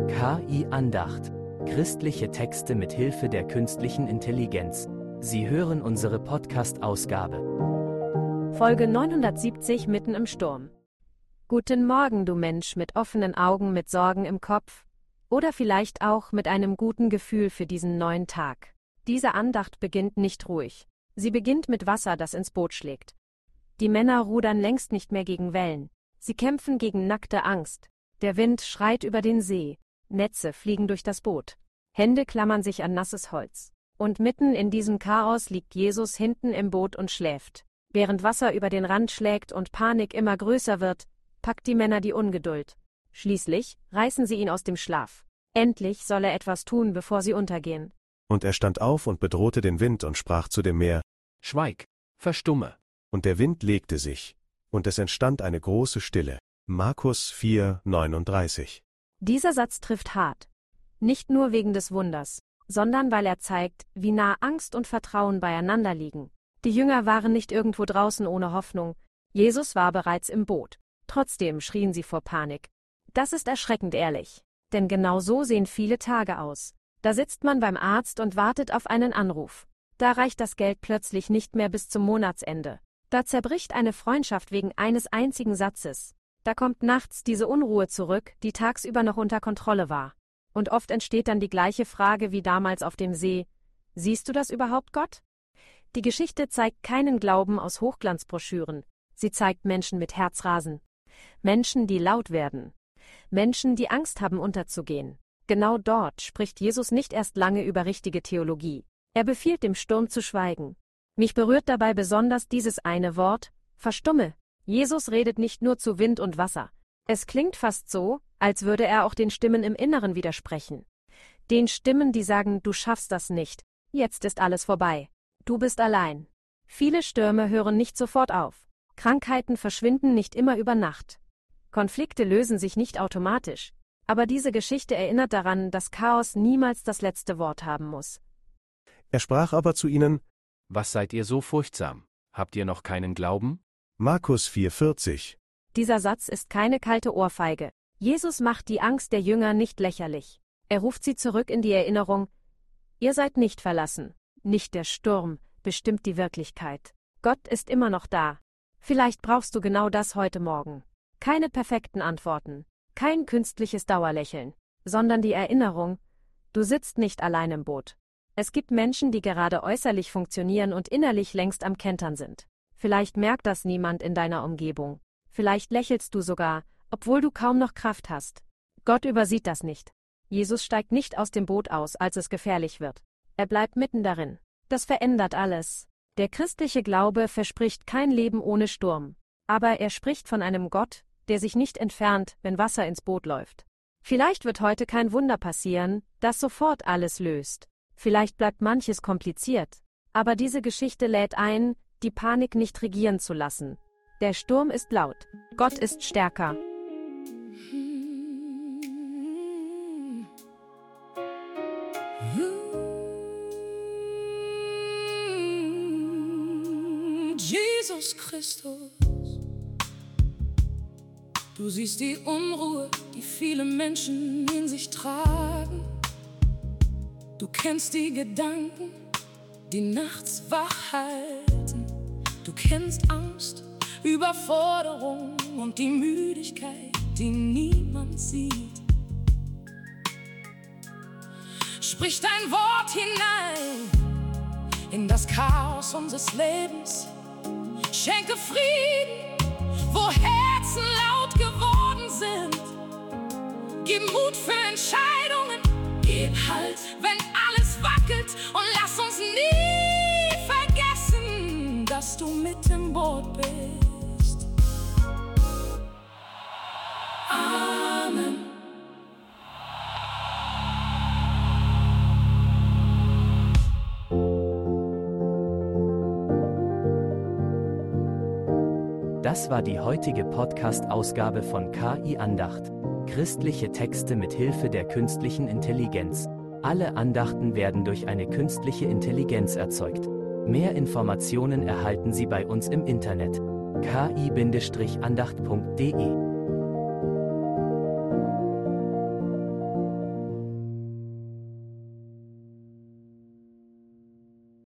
KI Andacht. Christliche Texte mit Hilfe der künstlichen Intelligenz. Sie hören unsere Podcast-Ausgabe. Folge 970 mitten im Sturm. Guten Morgen, du Mensch mit offenen Augen, mit Sorgen im Kopf. Oder vielleicht auch mit einem guten Gefühl für diesen neuen Tag. Diese Andacht beginnt nicht ruhig. Sie beginnt mit Wasser, das ins Boot schlägt. Die Männer rudern längst nicht mehr gegen Wellen. Sie kämpfen gegen nackte Angst. Der Wind schreit über den See. Netze fliegen durch das Boot. Hände klammern sich an nasses Holz. Und mitten in diesem Chaos liegt Jesus hinten im Boot und schläft. Während Wasser über den Rand schlägt und Panik immer größer wird, packt die Männer die Ungeduld. Schließlich reißen sie ihn aus dem Schlaf. Endlich soll er etwas tun, bevor sie untergehen. Und er stand auf und bedrohte den Wind und sprach zu dem Meer: Schweig, verstumme. Und der Wind legte sich, und es entstand eine große Stille. Markus 4,39. Dieser Satz trifft hart. Nicht nur wegen des Wunders, sondern weil er zeigt, wie nah Angst und Vertrauen beieinander liegen. Die Jünger waren nicht irgendwo draußen ohne Hoffnung. Jesus war bereits im Boot. Trotzdem schrien sie vor Panik. Das ist erschreckend ehrlich. Denn genau so sehen viele Tage aus. Da sitzt man beim Arzt und wartet auf einen Anruf. Da reicht das Geld plötzlich nicht mehr bis zum Monatsende. Da zerbricht eine Freundschaft wegen eines einzigen Satzes. Da kommt nachts diese Unruhe zurück, die tagsüber noch unter Kontrolle war. Und oft entsteht dann die gleiche Frage wie damals auf dem See: Siehst du das überhaupt, Gott? Die Geschichte zeigt keinen Glauben aus Hochglanzbroschüren. Sie zeigt Menschen mit Herzrasen. Menschen, die laut werden. Menschen, die Angst haben, unterzugehen. Genau dort spricht Jesus nicht erst lange über richtige Theologie. Er befiehlt dem Sturm zu schweigen. Mich berührt dabei besonders dieses eine Wort: verstumme. Jesus redet nicht nur zu Wind und Wasser. Es klingt fast so, als würde er auch den Stimmen im Inneren widersprechen. Den Stimmen, die sagen: Du schaffst das nicht. Jetzt ist alles vorbei. Du bist allein. Viele Stürme hören nicht sofort auf. Krankheiten verschwinden nicht immer über Nacht. Konflikte lösen sich nicht automatisch. Aber diese Geschichte erinnert daran, dass Chaos niemals das letzte Wort haben muss. Er sprach aber zu ihnen: Was seid ihr so furchtsam? Habt ihr noch keinen Glauben? Markus 4,40. Dieser Satz ist keine kalte Ohrfeige. Jesus macht die Angst der Jünger nicht lächerlich. Er ruft sie zurück in die Erinnerung: Ihr seid nicht verlassen. Nicht der Sturm bestimmt die Wirklichkeit. Gott ist immer noch da. Vielleicht brauchst du genau das heute Morgen. Keine perfekten Antworten, kein künstliches Dauerlächeln, sondern die Erinnerung: Du sitzt nicht allein im Boot. Es gibt Menschen, die gerade äußerlich funktionieren und innerlich längst am Kentern sind. Vielleicht merkt das niemand in deiner Umgebung. Vielleicht lächelst du sogar, obwohl du kaum noch Kraft hast. Gott übersieht das nicht. Jesus steigt nicht aus dem Boot aus, als es gefährlich wird. Er bleibt mitten darin. Das verändert alles. Der christliche Glaube verspricht kein Leben ohne Sturm. Aber er spricht von einem Gott, der sich nicht entfernt, wenn Wasser ins Boot läuft. Vielleicht wird heute kein Wunder passieren, das sofort alles löst. Vielleicht bleibt manches kompliziert. Aber diese Geschichte lädt ein, die Panik nicht regieren zu lassen. Der Sturm ist laut. Gott ist stärker. Jesus Christus, du siehst die Unruhe, die viele Menschen in sich tragen. Du kennst die Gedanken, die nachts wach halten. Du kennst Angst, Überforderung und die Müdigkeit, die niemand sieht. Sprich dein Wort hinein in das Chaos unseres Lebens. Schenke Frieden, wo Herzen laut geworden sind. Gib Mut für Entscheidungen, gib Halt, wenn alles wackelt. Und lass uns nie vergessen, dass du mit im Boot bist. Amen. Das war die heutige Podcast-Ausgabe von KI Andacht. Christliche Texte mit Hilfe der künstlichen Intelligenz. Alle Andachten werden durch eine künstliche Intelligenz erzeugt. Mehr Informationen erhalten Sie bei uns im Internet: ki-andacht.de